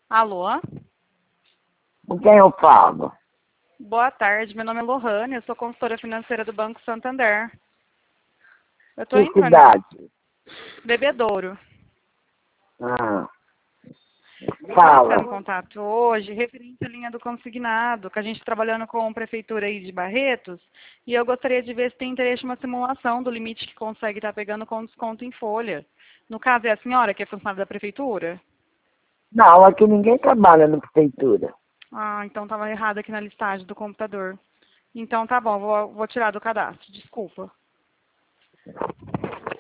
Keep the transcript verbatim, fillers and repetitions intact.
Alô? Com quem eu falo? Boa tarde, meu nome é Lohane, eu sou consultora financeira do Banco Santander. Eu tô Que entrando cidade? em Bebedouro. Ah, Eu tô entrando em fala. contato hoje referente à linha do consignado, que a gente está trabalhando com a prefeitura aí de Barretos, e eu gostaria de ver se tem interesse em uma simulação do limite que consegue estar pegando com desconto em folha. No caso, é a senhora que é funcionária da prefeitura? Não, aqui ninguém trabalha na prefeitura. Ah, então estava errado aqui na listagem do computador. Então tá bom, vou, vou tirar do cadastro, desculpa.